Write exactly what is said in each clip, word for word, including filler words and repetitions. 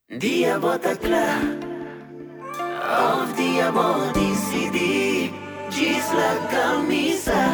Dia bota clar, of dia bom decidir, diz la camisa.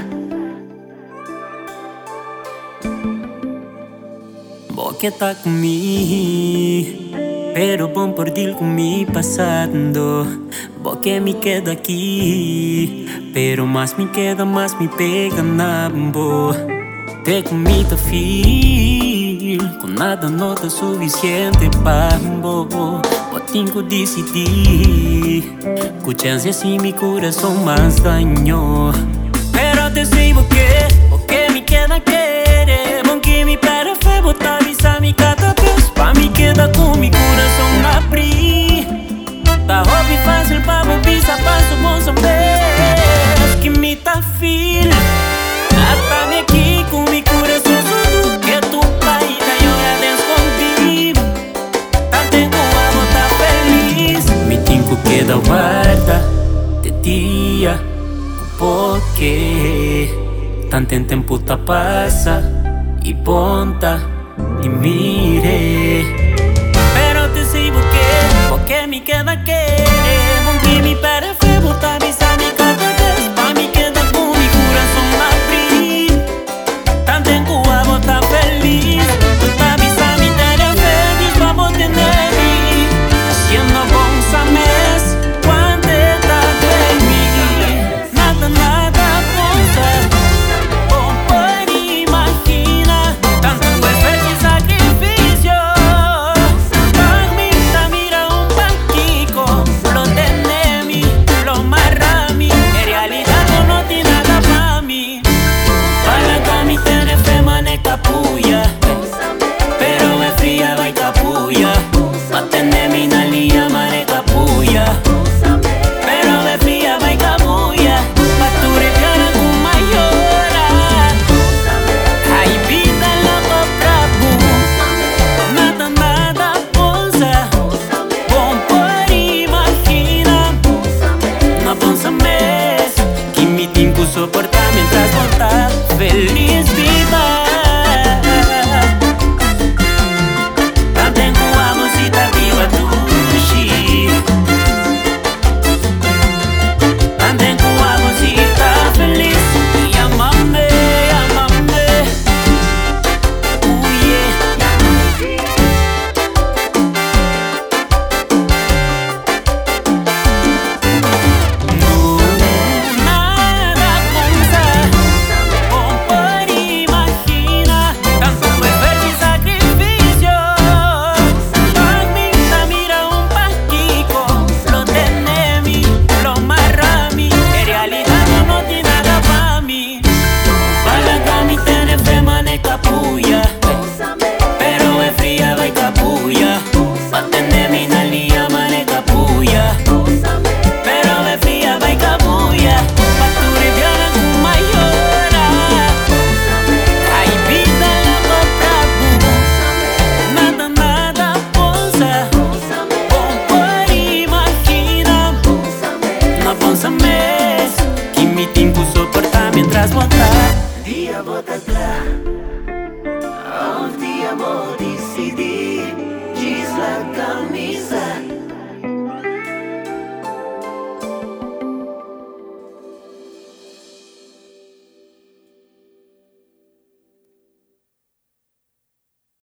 Vos que tá comigo, pero bom por dir comigo passando. Vos que me queda aqui, pero mais me queda, mais me pega na boa. Te comigo fil, com nada não tá suficiente para vos. Vos tenho que decidir, com chance assim mi coração mais daño. Pero te sei o que, o que me queda querer. Bom que me para fé, botar avisa mi cada vez. Pa me queda com mi coração abrir. Tá hobby fácil pra avisa, passo bom saber. Que me tá fil, tá me aqui com mi coração tudo que tu pai tá llorando escondido. Tá tengo a botar feliz. Me tenho que dar guarda de dia, porque tanto tempo tá passa e ponta e mire. Pero te sei por quê, porque me queda querer. Bom que me para fé, botar avisar me cada vez. Pa me queda com mi coração abrir. Tanto tempo a botar feliz. Botar avisar me dar feliz, vamos tener mim. Siendo bom sabes quando tá de mim. Nada, nada posa. Bom por imagina. Tanto esfuerzo y sacrificio. Para mí ta mira un banquico. Lo tenemi, lo marrami. En realidad tú no tienes nada para mí. Para que mi tener fe mane capulla. Pero es fría va y capulla. Pa tener mi nalía mane capulla. Pero es fría va y capulla. Pa tu refiana con mayora. Hay vida en la boca bu. Nada, nada posa. Bom por imagina. No pensa mes que me tengo que soportar mientras voltar feliz viva. Tan tengo amorcita viva tushi. Tan tengo amorcita feliz. Llámame, llámame. Uh, yeah. No, nada posa. Bom por imagina. Tanto esfuerzo y sacrificio. Pa mí ta mira un paquico. Lo tenemi, lo marrami. En realidad tú no tienes nada pa' mí. Para que mi tener fe mane capulla. Pero es fría va y capulla. Pa tener mi nalía mane capulla. Pero es fría va y capulla. Pa tu refiana con mayora. Hay vida en la boca bu. Nada, nada posa. Bom por imagina. No pensa mes que me tengo que soportar mientras botar. Dia bota clar, of dia bom decidir, diz la camisa.